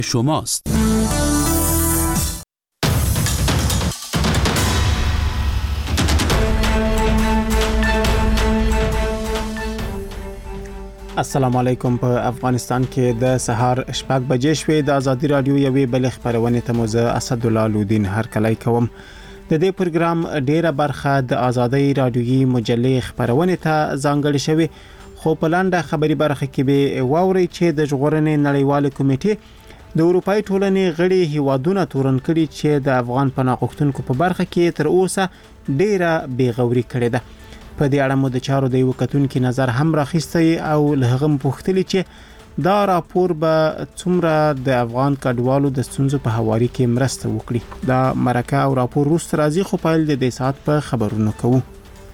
شماست. السلام علیکم. په افغانستان کې د سهار 8 بجې شوې. د ازادي رادیو یوې بل خبرونه ته موزه اسدالله لودین هر کله کوم. د دې پروګرام ډیره برخه د ازادي رادیوي مجلې خبرونه ته ځانګړې شوې. خو په لاندې خبري برخه کې به واوري چې د ژغورنې نړیوال کمیټې د اروپای ټولنې غړي هیوادونه تورن کړي چې د افغان پناه غوښتونکو په برخه کې تر اوسه ډیره بیغوري کړې ده. په دې اړه مو د چارو د یو کتونکو نظر هم راخیستی او له هغه پوښتنه چې دا راپور به څومره د افغان کډوالو د ستونزو په حواله کې مرسته وکړي. دا مرکه او راپور روس راځي خو پایل د دې ساعت په خبرونو کوو.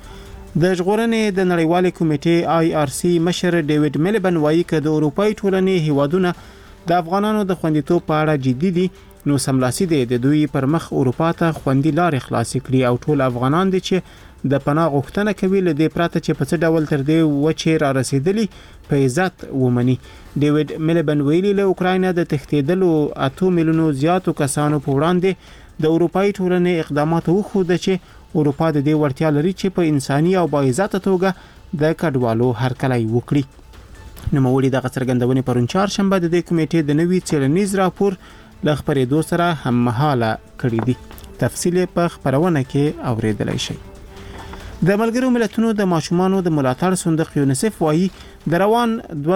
د ژغورنې د نړیوال کمیټې IRC مشر ډیوډ ملبن وایي چې د اروپای ټولنې هیوادونه د افغانانو د خوندیتوب په اړه جدي دي، نو سملاسي دي د دوی پر مخ اروپا ته خوندي لارې خلاص کړي او ټول افغانان دي چې د پناه غوښتنه کوي له دې پراته چې په څه ډول تر دې وچې را رسیدلی په عزت ومني. ډیوډ ملبن ویلي له اوکراین د تښتیدلو 8 میلیونو زیاتو کسانو په وړاندې د اروپای ټولنې اقدامات وخوده چې اروپا د دې وړتیا لري چې په انساني او با عزت توګه د کډوالو هرکلی وکړي. نو مولي د څرګندونې پرون چهارشنبه د دې کمیټې د نوي څېړنیز راپور ل خبرېدو سره هم مهاله کړی دی. تفصیل په خبرونه کې اوریدلای شئ. د ملګرو ملتونو د ماشومانو د ملاتړ صندوق یونیسف وایي د روان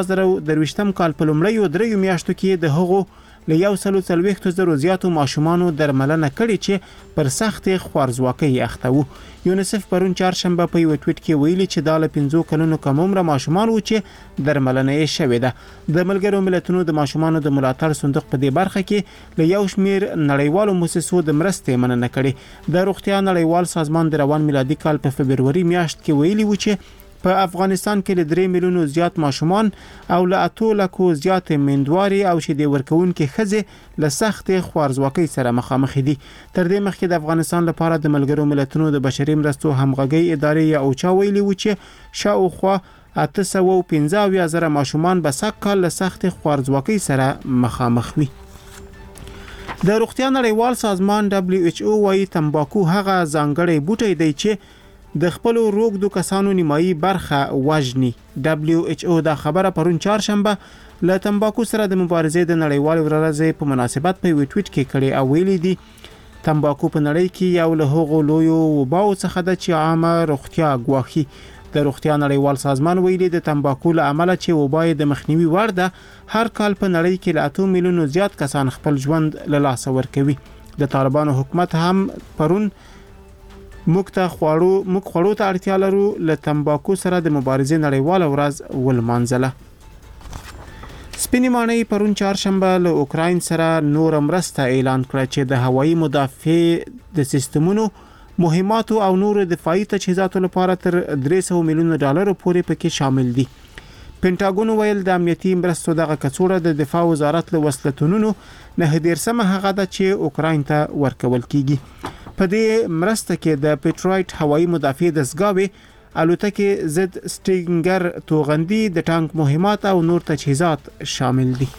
2023 کال په لومړیو 3 میاشتو کې د هغو له 140,000 زیاتو ماشومانو درملنه کړې چې پر سخت خوارزواکۍ اخته وو. یونیسف پرون چهارشنبه په یو ټویټ کې ویلي چې دا له 15 کلونو کم عمر ماشومان وو چې درملنه یې شوې ده. د ملګرو ملتونو د ماشومانو د ملاتړ صندوق په دې برخه کې له یو شمیر نړیوالو مؤسسو د مرستې مننه کړې. د روغتیا نړیوال سازمان د روان میلادي کال په فبروري میاشت کې ویلي و چې په افغانستان کې له 3 میلیونو زیات ماشومان او له 8 لکو زیات میندواري او شیدې ورکوونکي ښځې له سخت خوارزواکۍ سره مخامخ دي. تر دې مخکې د افغانستان لپاره د ملګرو ملتونو د بشري مرستو همغږي ادارې یا اوچا ویلي و چې شاوخوا 815,000 ماشومان به سږ له سخت خوارزواکۍ سره مخامخ وي. د روغتیا نړیوال سازمان WHO وايي تمباکو هغه ځانګړی بوټی دی چې د خپل روغدو کسانو نیمایي برخه وژني. WHO دا خبره پرون چهارشنبه له تمباکو سره د مبارزې د نړیوال ورځې په مناسبت په ویټ کې کړي او ویلي دي تمباکو په نړۍ کې یو له هغو لویو وباو څخه د چې عامه روغتیا ګواښي. د روغتیا نړیوال سازمان ویلي د تمباکو له امله چې وبای د مخنیوي وړ ده هر کال په نړۍ کې له 8 میلیونو زیات کسان خپل ژوند له لاسه ورکوي. د طالبانو حکومت هم پرون موږ خوړو ته اړتیا لرو له تمباکو سره د مبارزې نړیواله ورځ ولمانځله. سپینې ماڼۍ پرون چهارشنبه له اوکراین سره نور مرسته اعلان کړه چې د هوایي مدافع د سیستمونو مهماتو او نور دفاعي تجهیزاتو لپاره تر 300 میلیون ډالر پورې پکې شامل دي. پینټاګون ویل د امنیتي مرستو دغه کڅوړه د دفاع وزارت له وسلتونونو نه هدیرسمه هغه ده چې اوکراین ته ورکول کیږي. په دې مرسته کې د پیټرایټ هوایي مدافع دستګاوې، الوتکې زد سټینګر توغندي، د ټانک مهمات او نور تجهیزات شامل دي.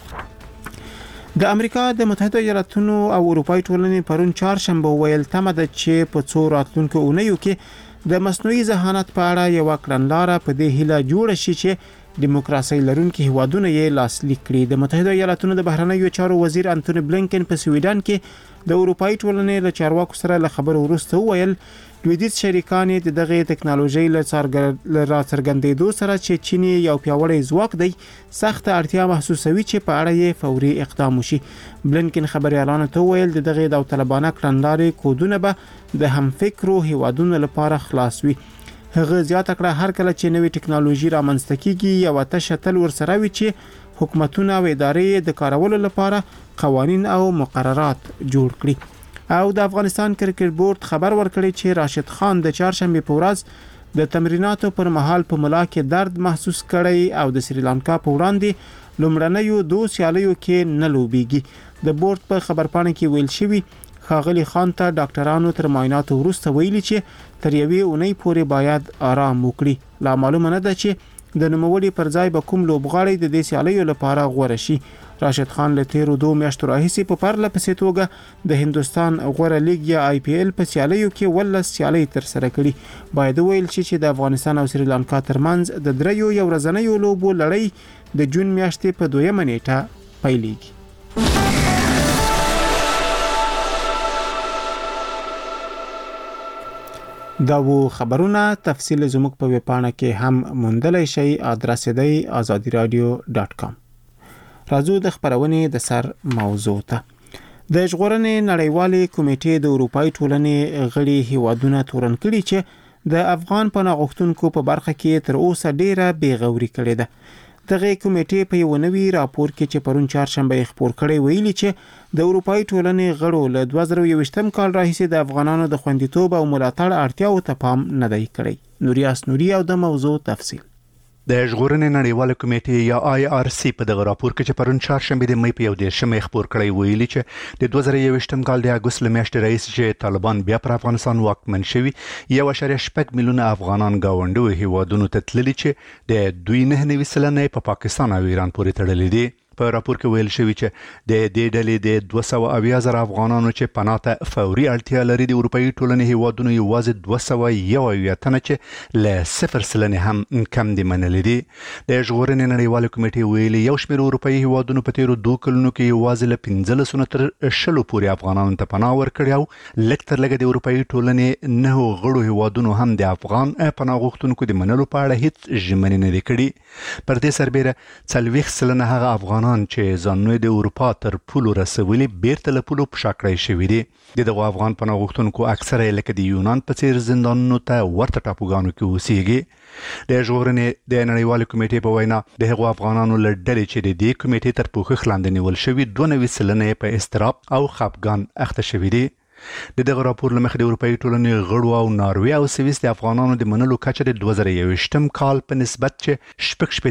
د امریکا د متحده ایالاتونو او اروپای ټولنې پرون چهارشنبه ویل تمه ده چې په څو راتلونکو اونیو کې د مصنوعي ذهانت په اړه یو کړنلاره په دې هیله جوړ شي چې دیموکراسي لرونکي هیوادونه یې لاسلیک کړي. د متحده ایالاتونو د بهرنیو چارو وزیر انټونی بلینکن په سویډن کې د اروپای ټولنې له چارواکو سره له خبرو وروسته ویل لویدیځ شریکان د دغه ټکنالوژي له څرګندېدو سره چې چین یو پیاوړی ځواک دی سخت اړتیا محسوسوي چې په اړه یې فوري اقدام وشي. بلینکن خبريالانو ته ویل د دغه داوطلبانه کړنلارې کودونه به د همفکرو هیوادونو لپاره خلاص وي. هغه زیاته کړه هر کله چې نوې ټکنالوژي رامنځته کیږي یو تشتل ورسره وي چې حکومتونه او ادارې د کارولو لپاره قوانین او مقررات جوړ کړي. او د افغانستان کرکټ بورډ خبر ورکړی چې راشد خان د چهارشنبه په ورځ د تمریناتو پر مهال په ملا کې درد محسوس کړی او د سریلانکا په وړاندې لومړنیو 2 سیالیو کې نه لوبېږي. د بورډ په خبرپاڼه کې ویل شوی ښاغلي خان ته ډاکټرانو تر معایناتو وروسته ویلي چې تر یوې اونۍ پورې باید آرام وکړي. لا معلومه نه ده چې د نوموړي پر ځای به کوم لوبغاړی د دې سیالیو لپاره غوړه شي. راشد خان له تیرو 2 میاشتو راهیسې په پرله پسې توګه د هندستان غوره لیګ یا IPL په سیالیو کې ولس سیالي تر سره کړي. باید ویل چې د افغانستان او سریلانکا ترمنځ د دریو یو ورځنیو لوبو لړۍ د جون میاشتې په 2 نیټه پیلېږي. دا وو خبرونه. تفصیل زموږ په ویب پاڼه کې هم موندلای شئ. ادرس دی azadiradio.com. راځو د خبرونې د سر موضوع ته. د ژغورنې نړیوالې کمیټې د اروپای ټولنې غړي هیوادونه تورن کړي چې د افغان پناه غوښتونکو په برخه کې تر اوسه ډیره بیغوري کړې ده. دغه کمیټې په یو نوي راپور کې چې پرون چهارشنبه خبر کړی ویلي چې د اروپای ټولنې غړو له 2021م کال راهیسې د افغانانو د خوندیتوب او ملاتړ اړتیاو ته پام نه دی کړی. نوریاس نوري او د موضوع تفصیل. د ژغورنې نړیواله کمیټې یا IRC په دغه راپور کې چې پرون چهارشنبه د مې په 11 خبر کړی ویلي چې د 2021م کال د اګوست میاشتې راهیسې چې طالبان بیا پر افغانستان واکمن شوي 1.8 میلیونه افغانان گاونډو هیوادونو ته تللي چې د 2.9% په پاکستان او ایران پورې تړلي دي. په راپور کې ویل شوی چې د دې ډلې د 200,000 افغانانو چې پناه ته فوري اړتیا لري د اروپאי ټولنې هیوادونو یوازې 201 تنه چې له 0% هم کم دي منلي دي. د ژغورنې نړیواله کمیټې ویلي یو شمېر اروپאי هیوادونو په تیرو 2 کلونو کې یوازې له 15 تر 10 پورې افغانانو ته پناه ورکړي او لږ تر لږه د اروپאי ټولنې نه غړو هیوادونو هم د افغان پناه غوښتونکو د منلو په اړه هیڅ ژمنې نه کړي. پر دې سربېره 40% هغه افغانان چې ځانونه د اروپا تر پولو رسولي بیرته له پولو پشا کړی شوي دي. دغه افغان پناه غوښتونکو اکثره لکه د یونان په څیر زندانونو ته ورته ټاپوګانو کې اوسېږي. د ژغورنې د نړیوالې کمیټې په وینا د هغو افغانانو له ډلې چې د دې کمیټې تر پوښښ لاندې نیول شوي 92% په اضطراب او خفګان اخته شوي دي. دغه راپور لمخې د اروپאי ټولنې غړو او ناروې او سویس د افغانانو د منلو کچه د 2021م کال په نسبت چې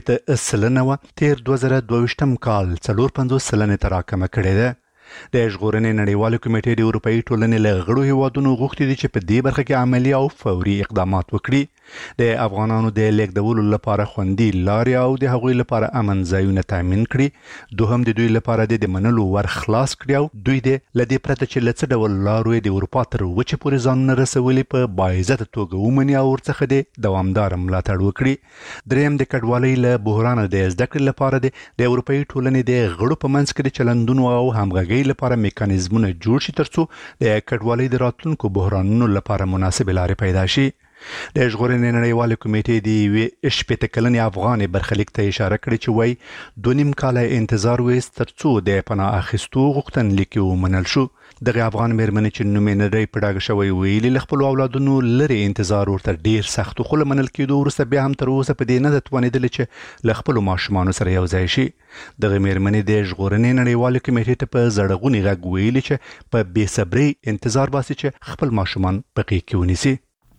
60% و تیر 2022م کال 54% ته راکمه کړې ده. د ژغورنې نړیواله کمیټې د اروپאי ټولنې له غړو هیوادونو غوښتي دي چې په دې برخه کې عملی او فوري اقدامات وکړي. د افغانانو د لیږدولو لپاره خوندي لارې او د هغوی لپاره امن ځایونه تامین کړي. دوهم د دوی لپاره د منلو ور خلاص کړي او دوی د لدې پرته چې لڅ ډول لارو د اروپا تر وچه پورې ځان رسولي په باعزت توګه ومني او ورڅخه د دوامدار ملاتړ وکړي. دریم د کډوالۍ له بحران د زده کړې لپاره د اروپאי ټولنې د غړو په منځ کې د چلندونو او همغږۍ لپاره میکانیزمونه جوړ شي ترڅو د کډوالۍ د راتلونکو بحرانونو لپاره مناسب لارې پیدا شي. د ژغورنې نړیواله کمیټې د یوې شپېته کلنې افغان برخلیک ته اشاره کړې چې وایي 2.5 کاله انتظار ویست ترڅو د پناه اخیستو غوښتنلیک ومنل شو. دغه افغان مېرمنې چې نوم یې نه دی په ډاګه شوی ویلي له خپلو اولادونو لرې انتظار ورته ډیر سخت خو له منل کېدو وروسته بیا هم تر اوسه په دې نه ده توانېدلې چې له خپلو ماشومانو سره یو ځای شي. دغه مېرمنې د ژغورنې نړیواله کمیټې ته په زړغوني غږ ویلي چې په بې صبرۍ انتظار باسي چې خپل ماشومان په غېږ کې ونیسي.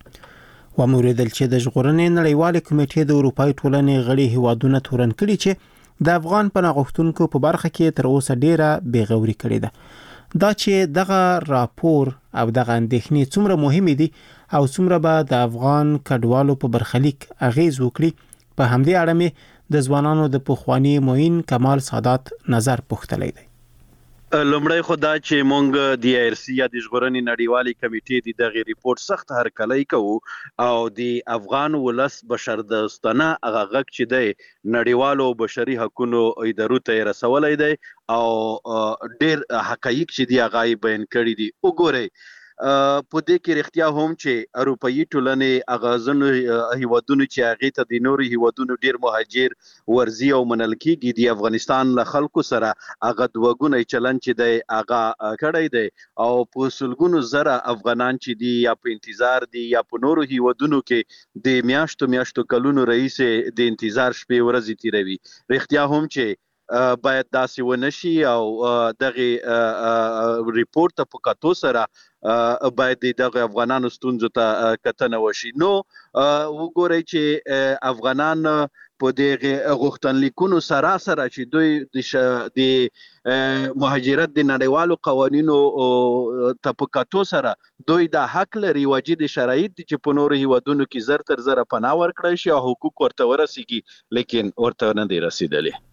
وموریدل چې د ژغورنې نړیواله کمیټې د اروپאי ټولنې غړي هیوادونه تورن کړي چې د افغان پناه غوښتونکو په برخه کې تر اوسه ډیره بیغوري کړې ده. دا چې دغه راپور او دغه اندېښنې څومره مهمې دي او څومره به د افغان کډوالو په برخلیک اغیز وکړي په همدې اړه مې د ځوانانو د پخوانی معین کمال سادات نظر پوښتلی دی. لومړی خو دا چې مونږ د IRC یا د ژغورنې نړیوالې کمیټې دغه ریپورت سخت هرکلی کوو او د افغان ولس بشردوستانه هغه غږ چې دی نړیوالو بشري حقوقو ادارو ته رسولی دی او ډیر حقایق چې دی هغه بیان کړي دي. وګورئ په دې کې رښتیا هم چې اروپאי ټولنې اغازن هیوادونو چې هغه ته د نورو هیوادونو ډیر مهاجر ورزي او منل کېږي د افغانستان له خلکو سره هغه دوګونی چلن چې دی هغه کړی دی او په سلګونو زره افغانان چې دی یا په انتظار دی یا په نورو هیوادونو کې د میاشتو کلونو رئیس د انتظار شپې ورځې تیروي. رښتیا هم چې باید داسې ونشي او دغه ریپورت په کتو سره باید دغه افغانانو ستونزو ته کتنه وشي. نو وګورئ چې افغانان په دغه غوښتنلیکونو سره چې دوی د مهاجرت د نړیوالو قوانینو ته په کتو سره دوی د حق لري واجد شرایط چې په نورو هیوادونو کې زر تر زر پناه ورکړي شي او حقوق ورته ورسیږي لیکن ورته نه دی رسیدلی.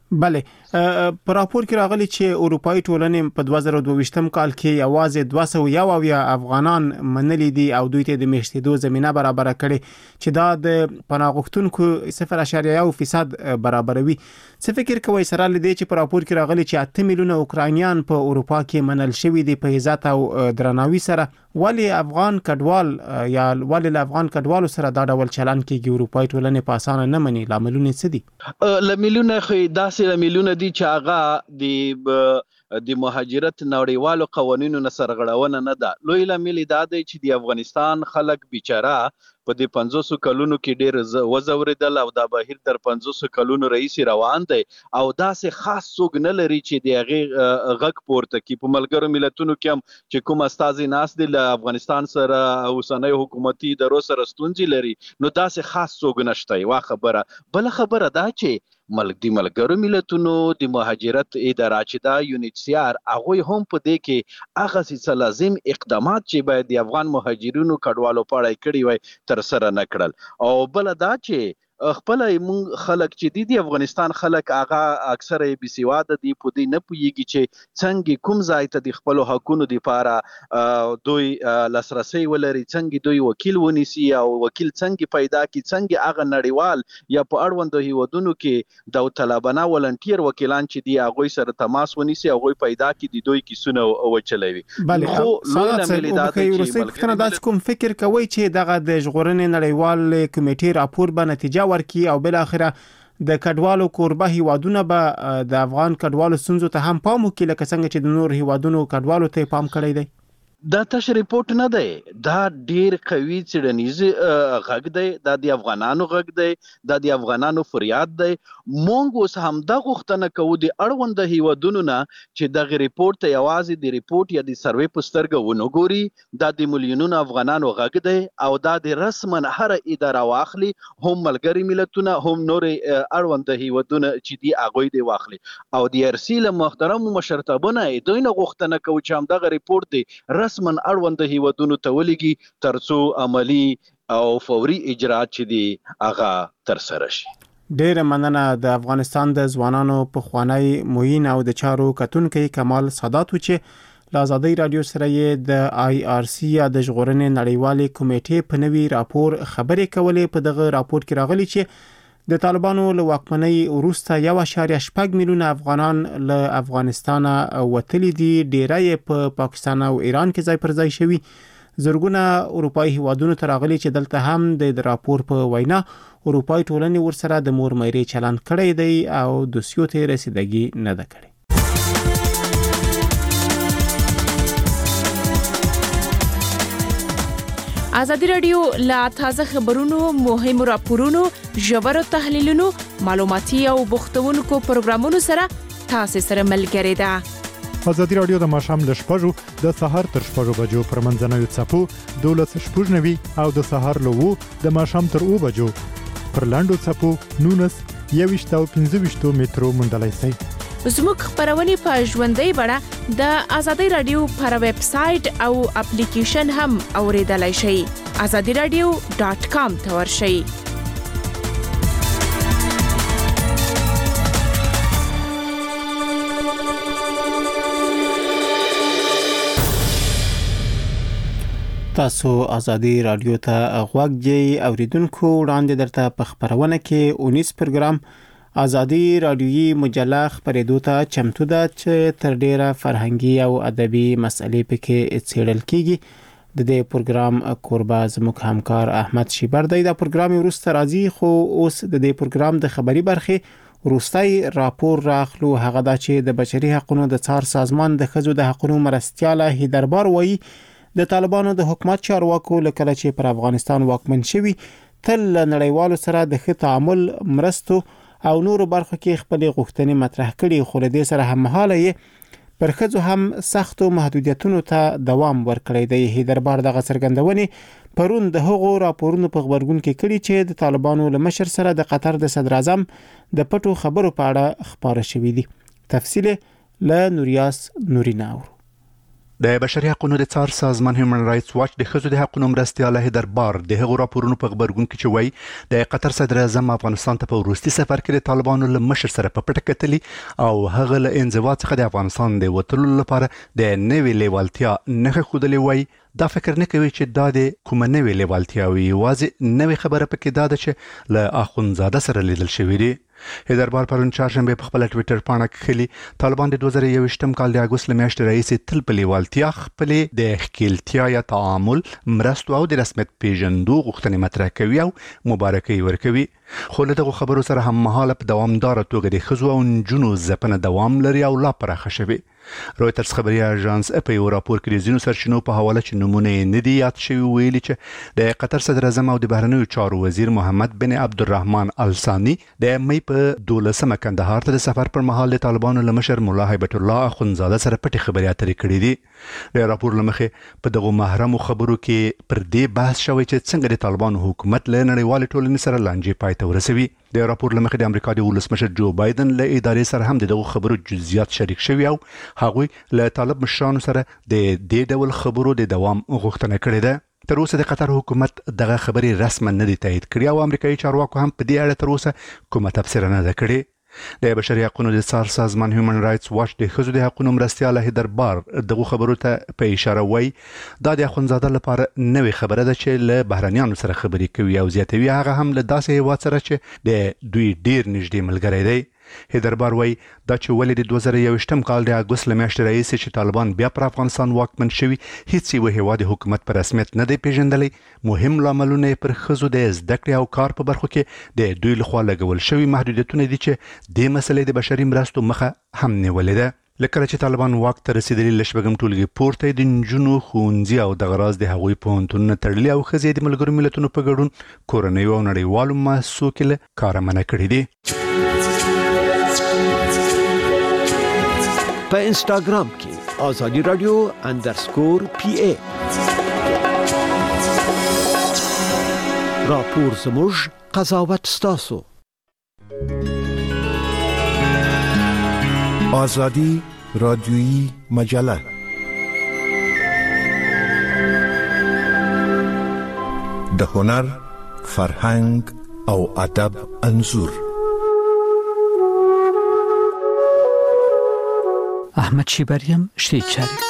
بله په راپور کې راغلي چې اروپאי ټولنې په 2022م کال کې یوازې 201 افغانان منلي دي او دوی ته د میشتېدو زمينه برابر کړي چې دا د پناه غوښتونکو 0.1% برابروي. څه فکر کوئ سره لدی چې په راپور کې راغلي چې 8 میلیونه اوکرانیان په اروپا کې منل شوي دي په عزت او درناوي سره، ولی افغان کډوال یا ولی افغان کډوالو سره دا ډول چلن کېږي اروپאי ټولنې په اسانه نه مني؟ لاملونه څه دي؟ لاملونه خو داسې لاملونه دي چې هغه د مهاجرت نړیوالو قوانینو نه سرغړونه نه ده. لوی لامل دا دی چې د افغانستان خلک بیچاره په دې 500 کلونو کې ډېر وزوریدل او دا بهیر تر 500 کلونو رئیس روان دی او داسې خاص څوک نه لري چې د هغه غږ پورته کړي. په ملګرو ملتونو کې هم چې کوم استازي ناس دي له افغانستان سره اوسنۍ حکومتي ادارو سره ستونزې لري، نو داسې خاص څوک نشته. یوه خبره. بل خبره دا چې ملګرو ملتونو د مهاجرت اداره چې دا UNHCR هغه هم په دې کې هغه څه لازم اقدامات چې باید د افغان مهاجرینو کډوالو په اړه کړی وای تر سره نه کړل. او بل دا چې خپل مونږ خلک چې د افغانستان خلک هغه اکثره بي سواده دي، په دې نه پوهیږي چې څنګه کوم ځای ته د خپل حقوقو لپاره دوی لاسرسي ولري، څنګه دوی وکیل ونیسي او وکیل څنګه پیدا کی، څنګه هغه نړیوال یا په اړوندو هیوادونو کې د طالبانه ولنټیر وکیلان چې دی هغه سره تماس ونیسي او پیدا کی د دوی کیسونه وچلوي. بله خو ساده کوم فکر کوي چې دغه د ژغورنې نړیوال کمیټې راپور به نتیجه ورکی او بل اخره د کډوالو کوربه هیوادونه به د افغان کډوالو ستونزو ته هم پام وکړي لکه څنګه چې د نور هیوادونو کډوالو ته پام کړی دی؟ دا تش ریپورت نه دی، دا ډیر قوي څېړنیز غږ دی، دا د افغانانو غږ دی، دا د افغانانو فریاد دی. مونږ اوس هم دا غوښتنه کوو د اړوند هیوادونو نه چې دغه ریپورت ته یوازې د ریپورت یا د سروې په سترګه ونه ګوري. دا د میلیونونو افغانانو غږ دی او دا د رسما هر اداره واخلي، هم ملګري ملتونه هم نور اړوند هیوادونه چې دی هغوی دی واخلي. او د RC له محترمو مشرتابونه دوی نه غوښتنه کوو چې همدغه ریپورت دی رسما اړوند هیوادونو ته ولېږي ترڅو عملی او فوري اجراات چې دي هغه ترسره شي. ډېره مننه. د افغانستان د ځوانانو پخوانی معین او د چارو کتونکي کمال سادات چې له ازادي رادیو سره یې د IRC یا د ژغورنې نړیوالې کمیټې په نوي راپور خبرې کولې. په دغه راپور کې راغلي چې د طالبانو له واکمنۍ وروسته 1.8 میلیونه افغانان له افغانستان وتلي دي، ډیری په پاکستان او ایران کې ځای پر ځای شوي. زرګونه اروپאי هیوادونو ته راغلي چې دلته هم د راپور په وینا اروپאי ټولنې ورسره د مور مېرې چلن کړی دی او دوسیو ته رسیدګي نه ده کړې. ازادي رادیو لا تازه خبرونو، مهم راپورونو، ژورو تحلیلونو، معلوماتي او بوختونکو پروګرامونو سره تاسو سره ملګری ده. ازادي رادیو د ماښام ل 6:00 د سحر تر 6:00 بجو پر منځنوي څپو 12:90 او د سحر ل 2 د ماښام تر 2 بجو پر لاندو څپو 19 او 15 مترو مندلای سي. زموږ خبرونه په ژوندۍ بڼه د ازادي رادیو پر ویب سټ او اپلیکیشن هم اوریدلای شئ. azadiradio.com ته ورشئ. تاسو ازادي رادیو ته غوږ دی اوریدونکو. وړاندې درته په خبرونه کې 19 پروګرام ازادي رادیویی مجله خبرېدو ته چمتو ده چې تر ډیره فرهنګي او ادبي مسلې پکې څېړل کیږي. د دې پروګرام کوربه زموږ همکار احمد شیبر دی. دا پروګرام ورسته راځي خو اوس د دې پروګرام د خبري برخه وروستي راپور راخلو. هغه دا چې د بشري حقوقو د څار سازمان د ښځو د حقوقو مرستياله هیدربار وایي د طالبانو د حکومت چارواکو لکه چې پر افغانستان واکمن شوي تل نړیوالو سره د ښه تعامل، مرستو او نورو برخو کې خپل غوښتنې مطرح کړي، خو له دې سره هم مهاله پر ښځو هم سختو محدودیتونو ته دوام ورکړی دی. هیدربار دغه څرګندونې پرون د هغو راپورونو په خبرګون کې کړي چې د طالبانو له مشر سره د قطر د صدر اعظم د پټو خبرو په اړه خبره شوې دي. تفصیل له نوریاس نوریناور. د بشري حقوقو د څار سازمان هیومن رائټس واچ د ښځو د حقوقو مرستیال دربار د هغو راپورونو په خبرګون کې چې وایي د قطر صدر اعظم افغانستان ته په وروستي سفر کې د طالبانو له مشر سره په پټه کتلي او هغه له انزوا څخه د افغانستان د وتلو لپاره د نوې لیوالتیا نښه ښودلې وایي. دا فکر نه کوي چې دا د کومه نوې لیوالتیا وي، یوازې نوې خبره پکې دا ده چې له اخوندزاده سره لیدل شوي دي. دربار پرون چهارشنبه په خپل ټویټر پاڼه کې خلی طالبان د 2021م کال د اګوست لمیاشتې راهیسې تل په لیوالتیا خپلې د ښکیلتیا یا تعامل مرستو او د رسمیت پیژندو غوښتنې مطرح کوي او مبارکي ورکوي. خو له دغو خبرو سره هم مهاله په دوامداره توګه د ښځو او نجونو ځپنه دوام لري او لا پراخه شوې. رویټرز خبري اژانس په یو راپور کې د ځینو سرچینو په حواله چې نمونه یې نه دي یاد شوي ویلي چې د قطر صدر اعظم او د بهرنیو چارو وزیر محمد بن عبدالرحمن الثاني د مې په 12مه کندهار ته د سفر پر مهال د طالبانو له مشر مولا هیبت الله اخوندزاده سره پټې خبرې اترې کړې دي. د راپور له مخې په دغو محرمو خبرو کې پر دې بحث شوی چې څنګه د طالبانو حکومت له نړیوالې ټولنې سره لانجې پای ته ورسوي. د راپور له مخې د امریکا د ولسمشر جو بایدن له ادارې سره هم دغو خبرو جزئیات شریک شوي او هغوی له طالب مشرانو سره د دې ډول خبرو د دوام غوښتنه کړې ده. تر اوسه د قطر حکومت دغه خبرې رسما نه دي تایید کړې او امریکایي چارواکو هم په دې اړه تر اوسه کومه تبصره نه ده کړې. د بشري حقوقو د څار سازمان هیومن رائټس واچ د ښځو د حقوقو مرستیال دربار دغه خبرو ته په اشاره وایي دا د اخوندزاده لپاره نوې خبره ده چې له بهرنیانو سره خبرې کوي او زیاتوي هغه هم له داسې هیواد سره چې د دوی ډیر نږدې ملګری دی. دربار وایي دا چې ولې د 2021م کال د اګوست لمیاشتې راهیسې چې طالبان بیا پر افغانستان واکمن شوي هیڅ یو هیواد حکومت په رسمیت نه دی پیژندلی. مهم لاملونه پر ښځو د زده کړې او کار په برخو کې د دوی لخوا لګول شوي محدودیتونه دي چې د مسلې د بشري مرستو مخه هم نیولې ده. لکه چې طالبان واک ته رسیدلي له شپږم ټولګي پورته د نجونو ښوونځي او دغه راز د هغوی پوهنتونونه تړلي او ښځې د ملګرو ملتونو په ګډون کورنیو او نړیوالو مؤسسو کې له کاره منع کړي دي. په انستاګرام کې آزادی رادیو _PA راپور زموږ قضاوت ستاسو. آزادی رادیویی مجله د هنر، فرهنګ او ادب انځور. احمد شیبریم شیچاری،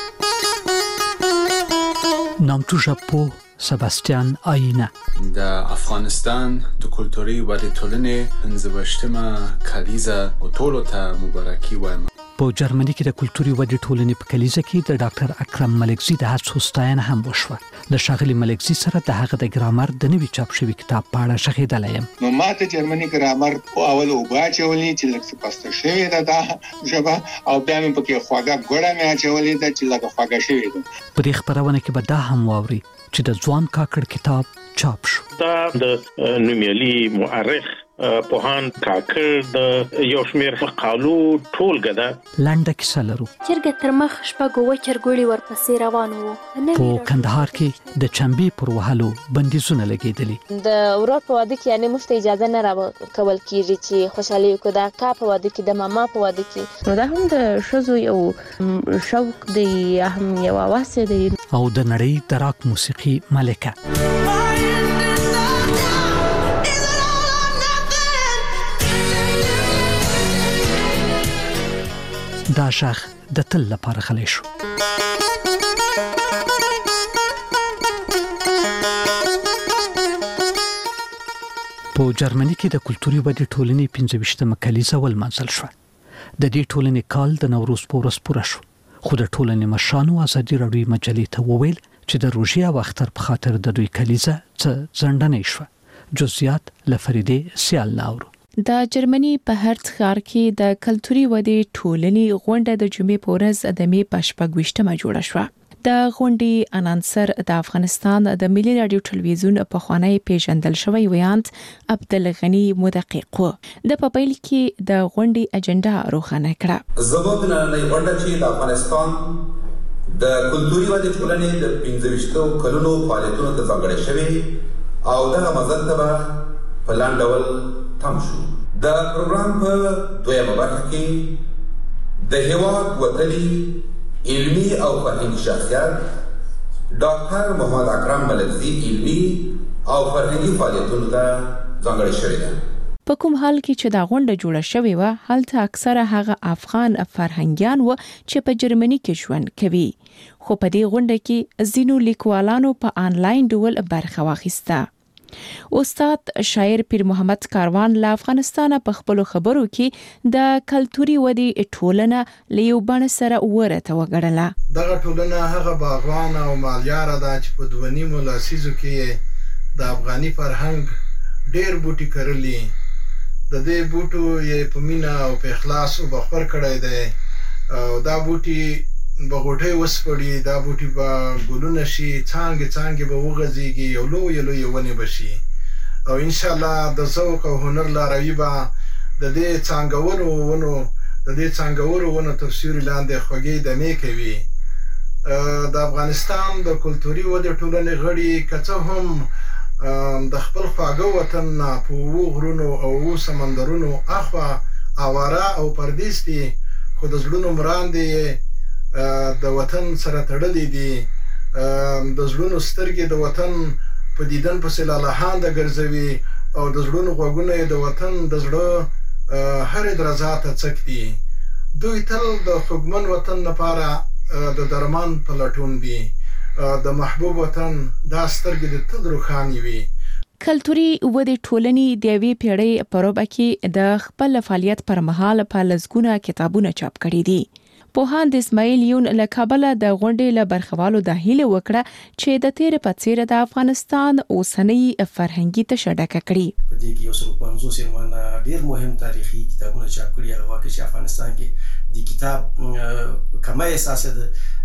نامتو ژاپو سباستیان آینه. د افغانستان د کلتوري و د ټولنې 15مه کلیزه او ټولو ته مبارکي وایم. په جرمني کې د کلتوري و د ټولنې په کلیزه کې د ډاکټر اکرم ملکزي د هڅو ستاینه هم وشوه. د ښاغلي ملکزي سره د هغه د ګرامر د نوي چاپ شوي کتاب په اړه شخېدلی یم. نو ماته جرمني ګرامر په اول اوبه اچولې چې لږ څه پسته شوې ده دا ژبه او بیا مې پکې خواږه ګوړه مې اچولې ده چې لږ خواږه شوې ده. په دې خپرونه کې به دا هم واوري چې د ځوان کاکړ کتاب چاپ شو. دا د نومیالي مؤرخ پوهان کاکړ د یو شمېر مقالو ټولګه ده. لنډه کیسه لرو. چرګه تر مخ شپږ اوه چرګوړي ورپسې روان وو. په کندهار کې د چمبې پر وهلو بندیزونه لګېدلي. د ورور په واده کې یعنې موږ ته اجازه نه راکول کېږي چې خوشحالي وکړو. د اکا په واده کې، د ماما په واده کې، نو دا هم د ښځو یو شوق دی یا هم یو هوس دی. او د نړۍ د راک موسیقي ملکه دا شاخ د تل لپاره خلی شو. په جرمني کې د کلتوري ودې ټولنې 25مه کلیزه ولمانځل شوه. د دې ټولنې کال د نوروز په ورځ پوره شو، خو د ټولنې مشرانو ازادي راډیو مجلې ته وویل چې د روژې او اختر په خاطر د دوی کلیزه څه ځنډنۍ شوه. جزئیات له فریدې سیال ناورو. د جرمني په هرت ښار کې د کلتوري ودې ټولنې غونډه د جمعې په ورځ د مې په 26مه جوړه شوه. د غونډې انانسر د افغانستان د ملي رادیو ټلویزیون په خوانی پیژندل شوی ویاند عبدالغنی مدقق و. د پپیل کې د غونډې اجنډا روښانه کړه. زموږ نړۍ غونډه چې د افغانستان د کلتوري ودې ټولنې د 25 کلونو فعالیتونو ته ځانګړې شوې او دغه مزل ته په لاندې ډول تم شو. د پروګرام په دویمه برخه کې د هیواد وتلي علمی او فرهنګي شخصیت ډاکټر محمد اکرم ملکزي علمی او فرهنګي فعالیتونو ته ځانګړې شوې ده. په کوم حال کې چې دا غونډه جوړه شوې و هلته اکثره هغه افغان فرهنګیان و چې په جرمني کې ژوند کوي خو په دې غونډه کې ځینو لیکوالانو په آنلاین ډول برخه واخیسته. استاد شاعر پیر محمد کاروان له افغانستان په خپل خبرو کې د کلتوري ودی ټولنه لیو بڼ سره ورته وګړله. دغه ټولنه هغه باغوان او مالیار ده چې په 2.5 لسیزو کې د افغاني فرهنګ ډېر بوټي کرلي. د دې بوټو یې په مینا او په اخلاص وبخور کړی دی او دا بوټي بغوټي وسپړي، دا بوټي به ګلونه شي، څانګې به وغځيږي، یو لوی ونې بشي او ان شاء الله د ذوق او هنر لاروي به د دې څانګورو ونو تر سیوري لاندې خوږې دمې کوي. د افغانستان د کلتوري ودې ټولنې غړي کڅه هم د خپل خواږه وطن په غرونو او سمندرونو اخوا اواره او پردیس دي، خو د زړونو مراندې د وطن سره تړلې دي. د زړونو سترګې د وطن په دیدن پسې لالهانده ګرځوي او د زړونو غوږونه د وطن د زړه هرې درزا ته څک دي. دوی تل د خوږمن وطن لپاره د درمان په لټون دي. د محبوب وطن دا سترګې د تل روښانې وي. کلتوري ودې ټولنې د یوې پیړۍ په روبه کې د خپل فعالیت پر مهال په لزګونه کتابونه چاپ کړي دي. پوهاند اسماعیل یون له کابله د غونډې له برخوالو د هیله وکړه چې د تیر په څیر د افغانستان اوسنۍ فرهنګي تشه ډکه کړي. په دې کې 150 عنوانه ډیر مهم تاریخي کتابونه چاپ کړي. هغه واقع چې افغانستان کې د کتاب کمه احساس ده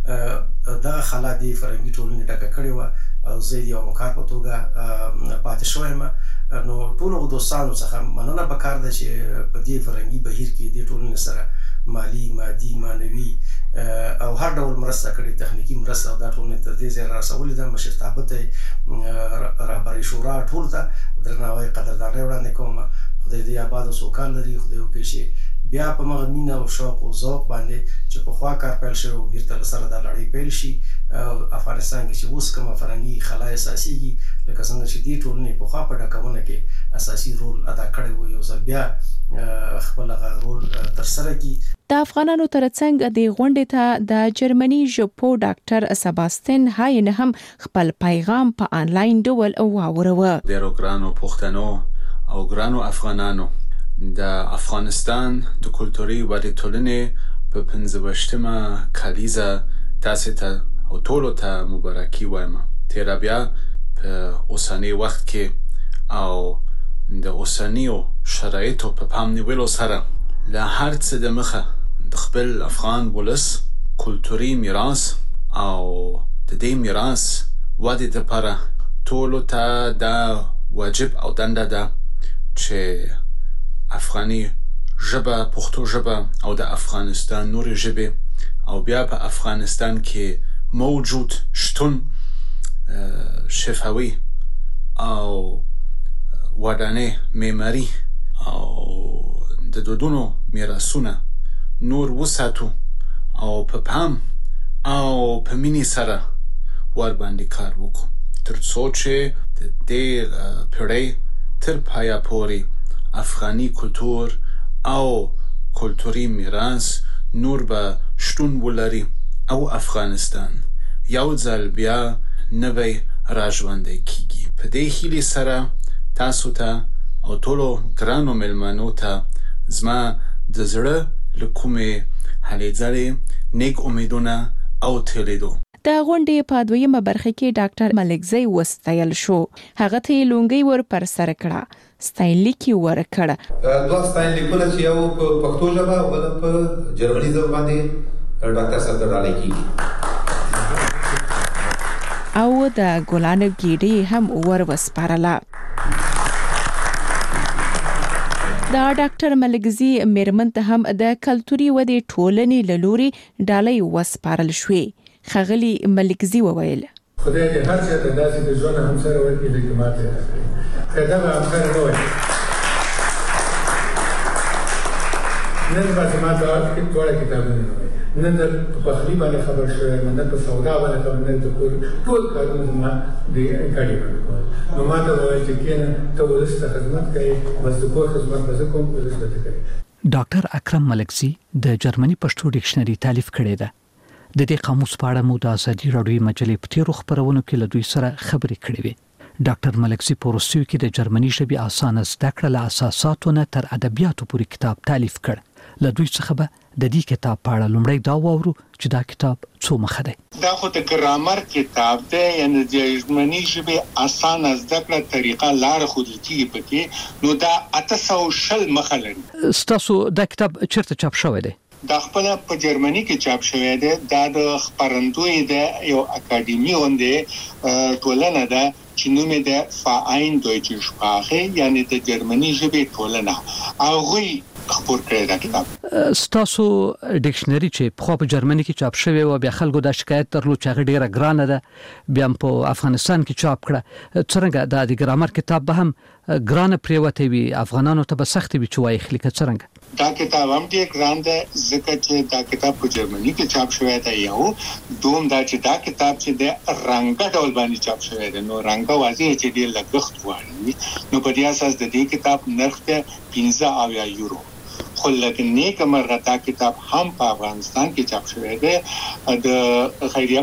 دغه خلا دی فرهنګي ټولنې ډکه کړي و او زه یو مکار په توګه پاتې شوم. نو ټول دوستانو څخه مننه وکړه چې په دې فرهنګي بهیر کې د ټولنې سره مالی، مادي، مانوي او هر ډول مرسته کړې، تخنیکی مرسته او دا ټولنې تر دې ځای رسولې ده. مشرتابه ته رهبري شورا ټول ته درناوی قدرداني وړاندې کوم. خدای دې آباد او سوکال لري. خدای وکړي چې بیا په مغه مینه او شوق او ذوق باندې چې په خوا کار پیل شوی او بیرته سره د لړۍ پیل شي. افغانستان کې چې اوس کومه فرهنګي خلا اساسيږي لکه څنګه چې دې ټولنې په خوا په ډکونه کې اساسي رول ادا کړی و، یو ځل بیا خپل رول تر سره کی. د افغانانو ترڅنګ د غونډې ته د جرمني ژبپو ډاکټر سباستین هاین هم خپل پیغام په آنلاین ډول واوروه. د ګرانو پښتنو او ګرانو افغانانو، د افغانستان د کلتوري ودې ټولنې په 15مه کلیزه تاسو ته او ټولو ته مبارکي وایم. تیر بیا په اوسنی وخت کې او د اوسنیو شرایطو په پام نیولو سره له هر څه د مخه د خپل افغان ولس کلتوري میراث او د دې میراث ودې لپاره ټولو ته دا واجب او دنده ده چې افغاني ژبه، پښتو ژبه او د افغانستان نورې ژبې او بیا په افغانستان کې موجود شتون شفاوي او ودانه معماري او د دودونو میراثونه نور وساتو او په پام او په مینې سره ور باندې کار وکړو تر څو چې د دې پیړۍ تر پایه پورې افغاني کلتور او کلتوري میراث نور به شتون ولري او افغانستان یو ځل بیا نوی راژوندی کیږي. په دې هیلې سره تاسو ته او ټولو ګرانو مېلمنو ته زما د زړه له کومې هلې ځلې نیک امیدونه او تیلیدو. د غونډې په دویمه برخه کې ډاکټر ملکزی وستایل شو. هغه ته لونګي ور پر سر کړه، ستایلیکی ور کړه. دوه ستایلیکونه چې یو په پښتو ژبه او بل په جرمني ژبه باندې ډاکټر صاحب ډالۍ کیږي او د ګلان ګیډي هم ور وسپارله. دا ډاکټر ملکزی میرمن ته هم د کلتوري ودې ټولنې لوري ډالۍ وسپارل شوې. خغلی ملکزی وویل خدای دې هر څه ته داسې د ژوند هم سره ورکړي لکه ماته دا به هم سره نه وای نن به ما ته ټول کتابونه نن د پخلی باندې خبر شوم نن په سودا باندې خبر نن د ټول کارونه ما د اکاډي باندې نو ما ته وایي چې کینه ته ولسته خدمت کوي بس د کور خدمت به کوم ولسته کوي. ډاکټر اکرم ملکزی د جرمني پښتو ډکشنري تالیف کړی ده. د دې قاموس په اړه مو د ازادي راډیو مجلې په تیرو خبرونو کې له دوی سره خبرې کړې وې. ډاکټر ملکزی په روسیو کې د جرمني ژبې اسانه زده کړه له اساساتو نه تر ادبیاتو پورې کتاب تالیف کړ. له دوی څخه به د دې کتاب په اړه لومړی دا واورو چې دا کتاب څو مخه دی. دا خو د ګرامر کتاب دی، یعنی د جرمني ژبې اسانه زده کړه طریقه لار ښودل کیږي پکې، نو دا 800 مخه لري. ستاسو دا کتاب چیرته چاپ شوی دی؟ دا خپل په جرمني کې چاپ شوی دی. دا د خبرندوی د یو اکاډمي غونډه ټولنه ده چې نوم یې د فاین دویچه شپاخه، یعنی د جرمني ژبې ټولنه هغوی خبر کړی دا کتاب. ستاسو ډکشنري چې په خو په جرمني کې چاپ شوی او بیا خلکو دا شکایت درلود چې هغه ډیره ګرانه ده، بیا په افغانستان کې چاپ کړه. څنګه د ګرامر کتاب به هم ګرانه پریوته وي، افغانانو ته به سخت وي چې وایي خلیکه څنګه؟ دا کتاب هم ډیر ګران دی ځکه چې دا کتاب په جرمني کې چاپ شوی دی. یو دوم دا چې دا کتاب چې د رنګ ډول باندې چاپ شوی دی، نو رنګ واضح چې ډیر لګښت غواړي، نو په دې اساس د دې کتاب نرخ دی 15 یورو. خو لکه نیکه مرغه دا کتاب هم په افغانستان کې چاپ شوی دی د خیریه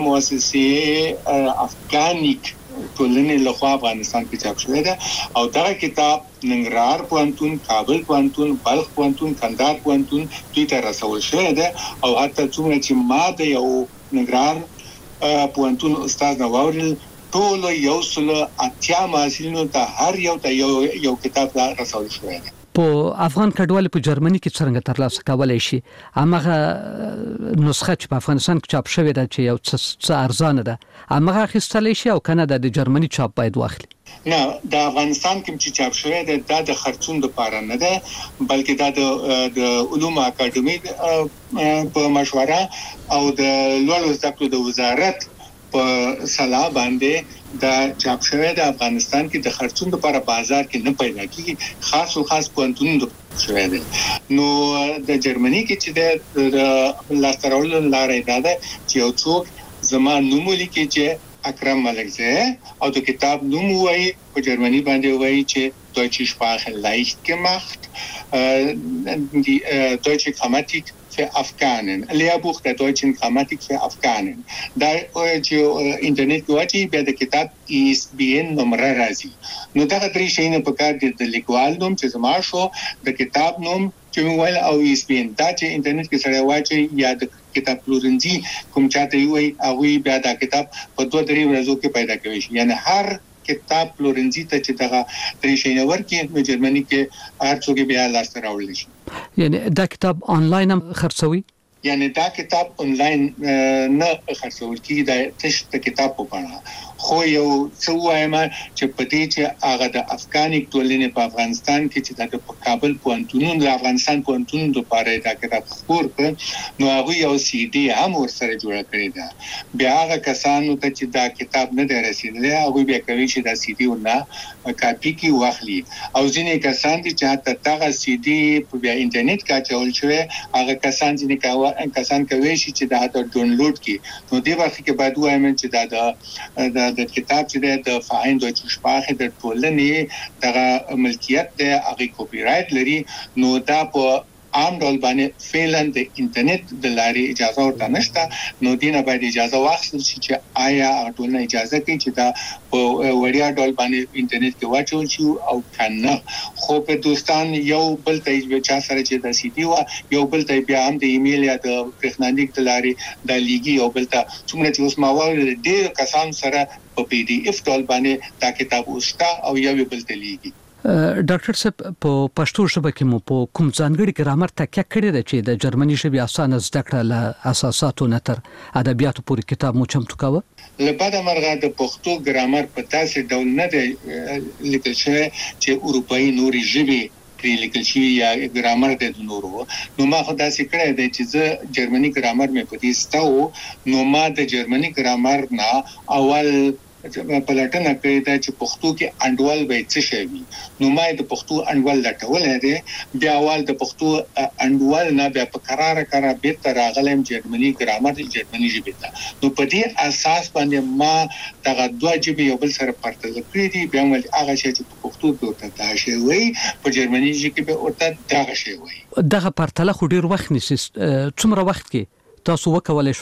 مؤسسې افغانیک ټولنې لخوا افغانستان کې چاپ شوی دی. او دا کتاب ننګرهار پوهنتون، کابل پوهنتون، بلخ پوهنتون، کندهار پوهنتون دوی ته رسول شوی دی. او حتی څومره چې ما د یو ننګرهار پوهنتون استاد نو واورل، ټول 180 محصلینو ته هر یو ته یو کتاب رسول شوی دی. په افغان کډوال په جرمني کې څنګه ترلاسه کولای شي؟ هغه نسخه چې په افغانستان کې چاپ شوې ده چې یو څه ارزانه ده، هغه اخیستلی شي او کنه د جرمني چاپ باید واخلي؟ نه، د افغانستان کې چې چاپ شوی دی دا د خرڅون لپاره نه ده، بلکې دا د علوم اکاډمي په مشوره او د لوړو زده کړو د وزارت په صلاح باندې دا چاپ شوی د افغانستان کې د خرڅون لپاره بازار کې نه پیدا کیږي، خاص او خاص پوهنتونونو شوی دی. نو د جرمني کې چې د لاسترول لارې دا ده چې یو څوک زما نوم لیکي چې اکرم ملکزی او د کتاب نوم وایي په جرمني باندې وایي چې Deutsche Sprache leicht gemacht, die deutsche Grammatik für Afghanen, Lehrbuch der deutschen Grammatik für Afghanen. دا چې انټرنیټ کې واچي بیا د کتاب ISBN نمبر راځي. نو دا درې شیونه په کار دي، د لیکوال نوم چې زما شو، د کتاب نوم چې موبایل او ISBN. دا چې انټرنیټ کې سره واچي یا د کتاب پلورنځي کوم چاته وي هغه بیا دا کتاب په 2-3 ورځو کې پیدا کوي. یعنی هر کتاب پلورنځي ته چې دغه درې شیونه ورکې په جرمني کې هر څوک بیا لاسته راوړل شي. یعنی دا کتاب آنلاین هم خرڅوي؟ یعنی دا کتاب آنلاین نه خرڅول کیږي، دا تش د کتاب په بڼه. خو یو څه وایم چې په دې چې هغه د افغانیک ټولنې په افغانستان کې چې د کابل پوهنتون د افغانستان پوهنتون لپاره دا کتاب خپور کړ، نو هغه یو CD هم ورسره جوړ کړی دا. بیا هغه کسانو ته چې دا کتاب نه دی رسیدلی هغه بیا کوي چې دا CD ورنه کاپی کی واخلي. او ځینې کسان دي چې حتی دغه CD په بیا انټرنیټ کې اچول شوی، هغه کسان ځینې کسان کوي چې دا ډاونلوډ کړي. نو دې وخت کې باید وایم چې دا د کتاب چې د فاین دویچه شپاخه د ټولنې دغه ملکیت د هغه کاپی رائټ لري. نو دا په عام ډول باندې فعلا د انټرنیټ د لارې اجازه ورته نشته، نو دینه باید اجازه واخلي چې آیا ټولنه اجازه کوي چې دا په وړیا ډول باندې انټرنیټ کې واچول شي او کنه. خو په دوستان یو بل ته چا سره چې د CD وا یو بل ته بیا هم د ایمیل یا د برېښنالیک د لارې د لیګي یو بل ته څومره چې اوس ما وایي ډېر کسان سره په PDF ډول باندې دا کتاب وستا او یو بل ته لیګي. ډاکټر صاحب په پښتو ژبه کې مو په کوم ځانګړي ګرامر تکیه کړې ده چې د جرمني ژبې اسانه زده کړه له اساساتو نه تر ادبیاتو پورې کتاب مو چمتو کاوه؟ لپاره مرغه د پښتو ګرامر په تاسو ډول نه دی لیکل شوی چې اروپאי نوري ژبې پرې لیکل شوی یا ګرامر د نورو. نو ما خو داسې کړی دی چې زه جرمني ګرامر مې په دې ستاو، نو ما د جرمني ګرامر نه اول پلټنه کوي دا چې پښتو کې انډول به څه شي وي. نو ما د پښتو انډول لټول دي، بیا اول د پښتو انډول نه بیا په قرار بیرته راغلم جرمني ګرامر جرمني ژبه ته. نو په دې اساس باندې ما دغه دوه ژبې یو بل سره پرتله کړې دي، بیا ول هغه چې په پښتو کې ورته دا شی وي، په جرمني ژبه کې به ورته دا شی وي. دغه پرتله خو ډیر وخت نیسي. څومره وخت کې تاسو وکولای